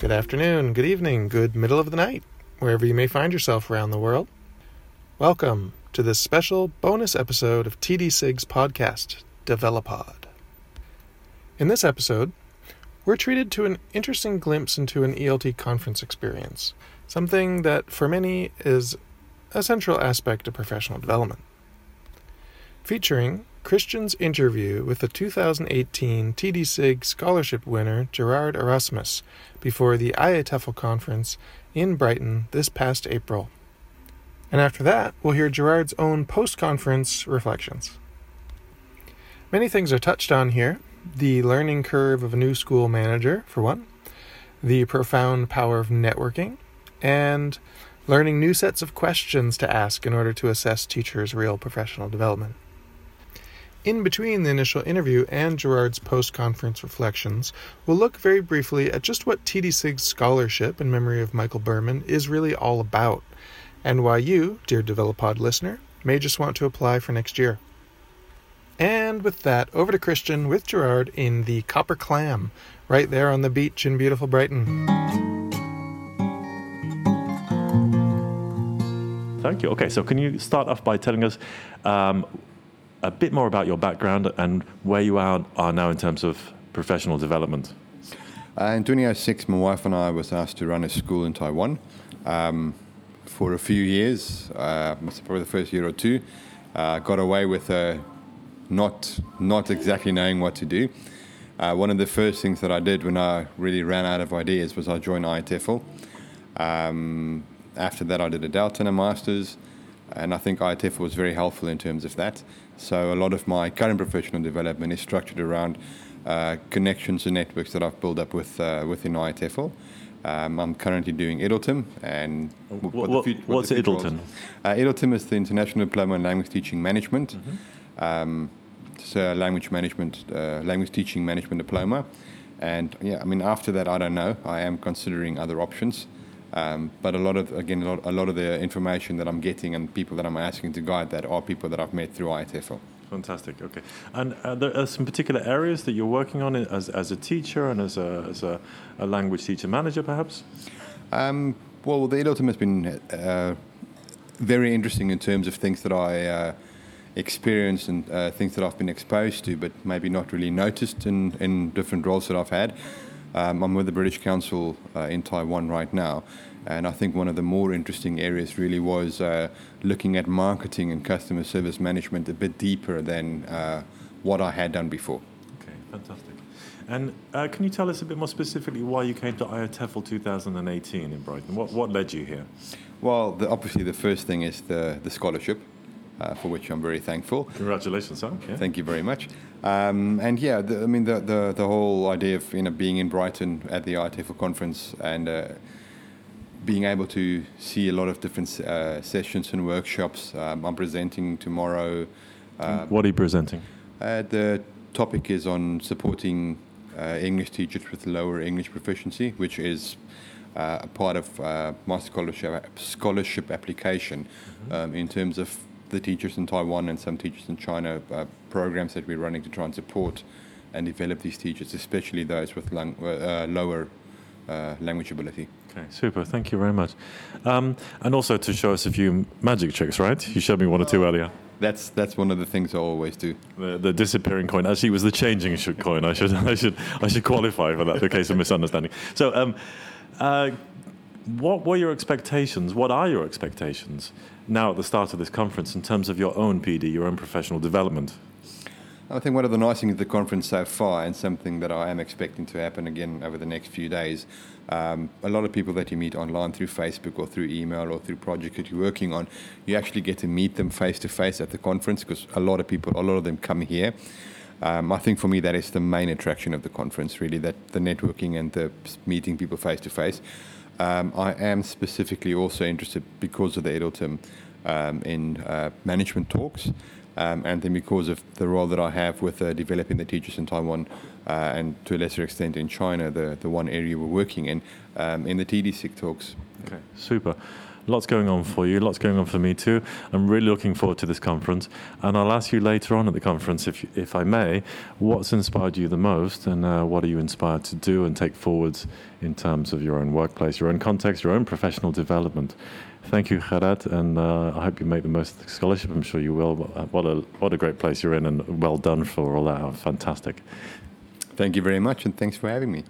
good afternoon, good evening, good middle of the night, wherever you may find yourself around the world. Welcome to this special bonus episode of TD SIG's podcast, Developod. In this episode, we're treated to an interesting glimpse into an ELT conference experience, something that for many is a central aspect of professional development. Featuring Christian's interview with the 2018 TD SIG scholarship winner Gerard Erasmus before the IATEFL conference in Brighton this past April. And after that, we'll hear Gerard's own post-conference reflections. Many things are touched on here. The learning curve of a new school manager, for one, the profound power of networking, and learning new sets of questions to ask in order to assess teachers' real professional development. In between the initial interview and Gerard's post-conference reflections, we'll look very briefly at just what TD SIG's scholarship in memory of Michael Berman is really all about, and why you, dear Developod listener, may just want to apply for next year. And with that, over to Christian with Gerard in the Copper Clam, right there on the beach in beautiful Brighton. Thank you. Okay, so can you start off by telling us a bit more about your background and where you are now in terms of professional development? In 2006, my wife and I was asked to run a school in Taiwan for a few years, probably the first year or two. Got away with not exactly knowing what to do. One of the first things that I did when I really ran out of ideas was I joined IATEFL. After that, I did a Delta and a Master's, and I think IATEFL was very helpful in terms of that. So a lot of my current professional development is structured around connections and networks that I've built up within IATEFL. I'm currently doing Edeltum. And what's Edeltum? Edeltum is the International Diploma in Language Teaching Management. Mm-hmm. It's a language teaching management diploma. And yeah, I mean, after that, I don't know. I am considering other options. But a lot of the information that I'm getting and people that I'm asking to guide that are people that I've met through IATEFL. Fantastic. Okay, and there are some particular areas that you're working on as a teacher and as a language teacher manager, perhaps. Well, the Edeltum has been very interesting in terms of things that I experienced and things that I've been exposed to, but maybe not really noticed in different roles that I've had. I'm with the British Council in Taiwan right now, and I think one of the more interesting areas really was looking at marketing and customer service management a bit deeper than what I had done before. Okay, fantastic. And can you tell us a bit more specifically why you came to IATEFL 2018 in Brighton? What led you here? Well, obviously the first thing is the scholarship, for which I'm very thankful. Congratulations, sir. Yeah. Thank you very much. And yeah, the whole idea of being in Brighton at the IATEFL conference and being able to see a lot of different sessions and workshops. I'm presenting tomorrow. What are you presenting? The topic is on supporting English teachers with lower English proficiency, which is a part of my scholarship application. Mm-hmm. In terms of the teachers in Taiwan and some teachers in China, programs that we're running to try and support and develop these teachers, especially those with lower language ability. Okay, super. Thank you very much. And also to show us a few magic tricks, right? You showed me one or two earlier. That's one of the things I always do. The disappearing coin actually was the changing coin. I should qualify for that in case of misunderstanding. So, what were your expectations? What are your expectations now at the start of this conference in terms of your own PD, your own professional development? I think one of the nice things of the conference so far, and something that I am expecting to happen again over the next few days, a lot of people that you meet online through Facebook or through email or through projects that you're working on, you actually get to meet them face to face at the conference because a lot of them come here. I think for me that is the main attraction of the conference, really, that the networking and the meeting people face to face. I am specifically also interested, because of the Edeltum, in management talks, and then because of the role that I have with developing the teachers in Taiwan and to a lesser extent in China, the one area we're working in the TD SIG talks, Okay, super. Lots going on for you, lots going on for me too. I'm really looking forward to this conference, and I'll ask you later on at the conference, if I may, what's inspired you the most, and what are you inspired to do and take forwards in terms of your own workplace, your own context, your own professional development. Thank you, Gerard, and I hope you make the most of the scholarship. I'm sure you will. What a great place you're in, and well done for all that. Fantastic. Thank you very much, and thanks for having me.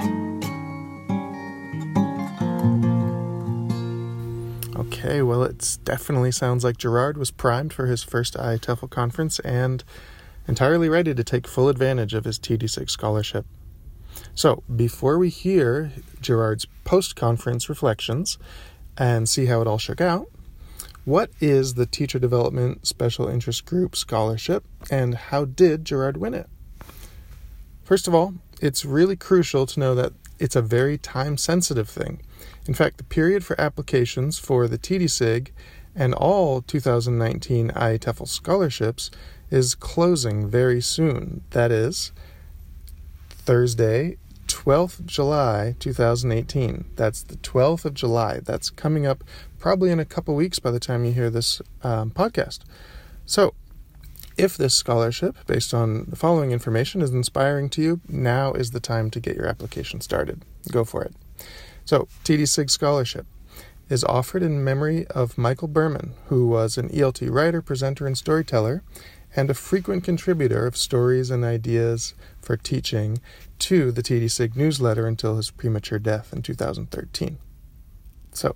Okay, well, it definitely sounds like Gerard was primed for his first IATEFL conference and entirely ready to take full advantage of his TD-SIG scholarship. So, before we hear Gerard's post-conference reflections and see how it all shook out, what is the Teacher Development Special Interest Group Scholarship, and how did Gerard win it? First of all, it's really crucial to know that it's a very time-sensitive thing. In fact, the period for applications for the TD-SIG and all 2019 IATEFL scholarships is closing very soon. That is, Thursday, 12th July 2018. That's the 12th of July. That's coming up probably in a couple weeks by the time you hear this podcast. So, if this scholarship, based on the following information, is inspiring to you, now is the time to get your application started. Go for it. So, TD-SIG Scholarship is offered in memory of Michael Berman, who was an ELT writer, presenter, and storyteller, and a frequent contributor of stories and ideas for teaching to the TD-SIG newsletter until his premature death in 2013. So,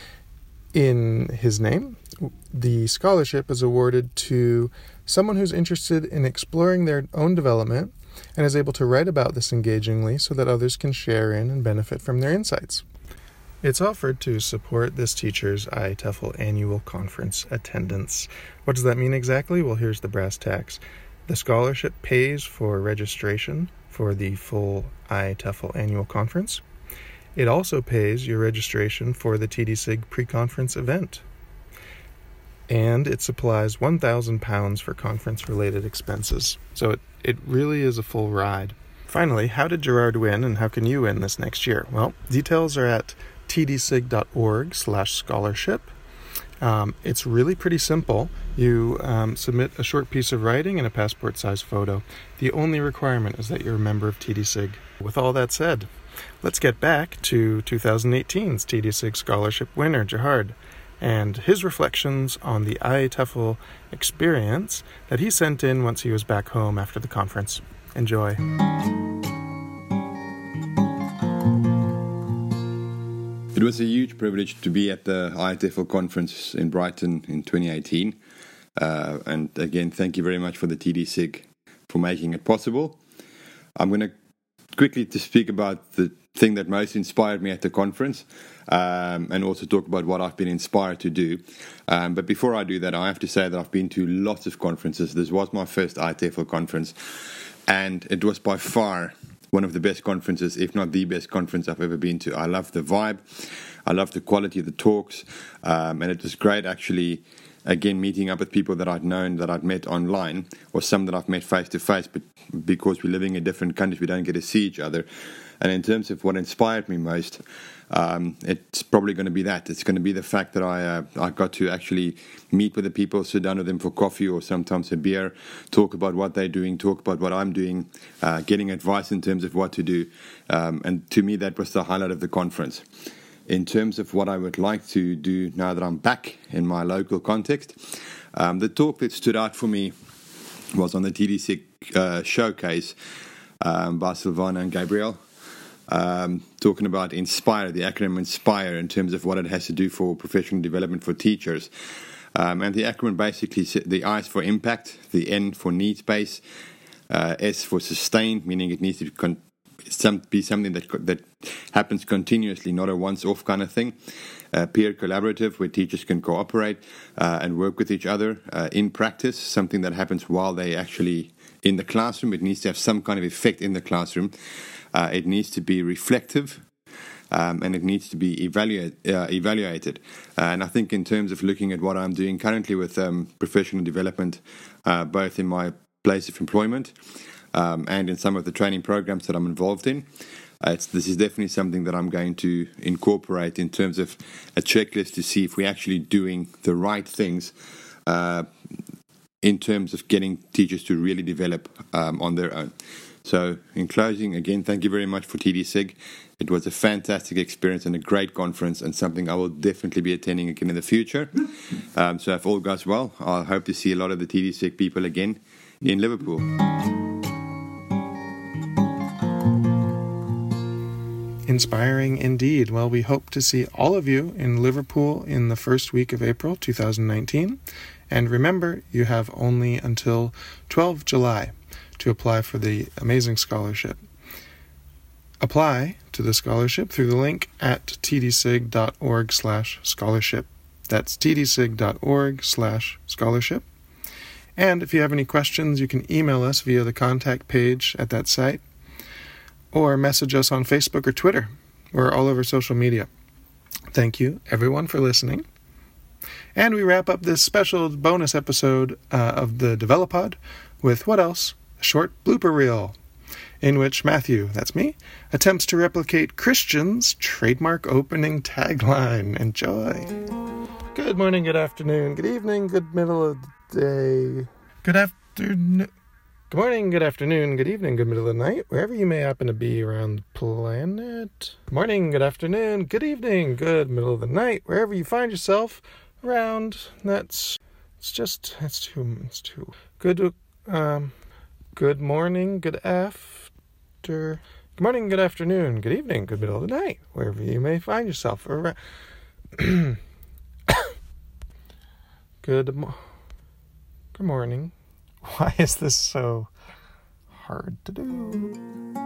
in his name, the scholarship is awarded to someone who's interested in exploring their own development and is able to write about this engagingly so that others can share in and benefit from their insights. It's offered to support this teacher's IATEFL annual conference attendance. What does that mean exactly? Well, here's the brass tacks. The scholarship pays for registration for the full IATEFL annual conference. It also pays your registration for the TD-SIG pre-conference event. And it supplies £1,000 for conference-related expenses. So it really is a full ride. Finally, how did Gerard win, and how can you win this next year? Well, details are at tdsig.org/scholarship. It's really pretty simple. You submit a short piece of writing and a passport-sized photo. The only requirement is that you're a member of TD-SIG. With all that said, let's get back to 2018's TD-SIG scholarship winner, Gerard, and his reflections on the IATEFL experience that he sent in once he was back home after the conference. Enjoy. It was a huge privilege to be at the IATEFL conference in Brighton in 2018. And again, thank you very much for the TD-SIG for making it possible. I'm going to quickly to speak about the thing that most inspired me at the conference, and also talk about what I've been inspired to do. But before I do that, I have to say that I've been to lots of conferences. This was my first IATEFL conference, and it was by far one of the best conferences, if not the best conference I've ever been to. I love the vibe, I love the quality of the talks, and it was great actually, again, meeting up with people that I'd known, that I'd met online, or some that I've met face to face, but because we're living in different countries, we don't get to see each other. And in terms of what inspired me most, it's probably going to be that. It's going to be the fact that I got to actually meet with the people, sit down with them for coffee or sometimes a beer, talk about what they're doing, talk about what I'm doing, getting advice in terms of what to do. And to me, that was the highlight of the conference. In terms of what I would like to do now that I'm back in my local context, the talk that stood out for me was on the TD-SIG showcase by Silvana and Gabriel, talking about INSPIRE, the acronym INSPIRE, in terms of what it has to do for professional development for teachers. And the acronym basically, the I is for impact, the N for needs-based, S for sustained, meaning it needs to be something that happens continuously, not a once-off kind of thing. Peer collaborative, where teachers can cooperate and work with each other in practice, something that happens while they actually in the classroom. It needs to have some kind of effect in the classroom. It needs to be reflective, and it needs to be evaluated. And I think in terms of looking at what I'm doing currently with professional development, both in my place of employment and in some of the training programs that I'm involved in, This is definitely something that I'm going to incorporate in terms of a checklist to see if we're actually doing the right things in terms of getting teachers to really develop on their own. So in closing, again, thank you very much for TDSIG. It was a fantastic experience and a great conference, and something I will definitely be attending again in the future. So if all goes well, I hope to see a lot of the TDSIG people again in Liverpool. Inspiring indeed. Well, we hope to see all of you in Liverpool in the first week of April 2019. And remember, you have only until 12 July to apply for the amazing scholarship. Apply to the scholarship through the link at tdsig.org/scholarship. That's tdsig.org/scholarship. And if you have any questions, you can email us via the contact page at that site, or message us on Facebook or Twitter. We're all over social media. Thank you, everyone, for listening. And we wrap up this special bonus episode of the Developod with what else? A short blooper reel, in which Matthew, that's me, attempts to replicate Christian's trademark opening tagline. Enjoy. Good morning, good afternoon, good evening, good middle of the day. Good afternoon. Good morning, good afternoon, good evening, good middle of the night, wherever you may happen to be around the planet. Good morning, good afternoon, good evening, good middle of the night, wherever you find yourself around. That's too good. Good morning, good morning, good afternoon, good evening, good middle of the night, wherever you may find yourself around. Good morning. Why is this so hard to do?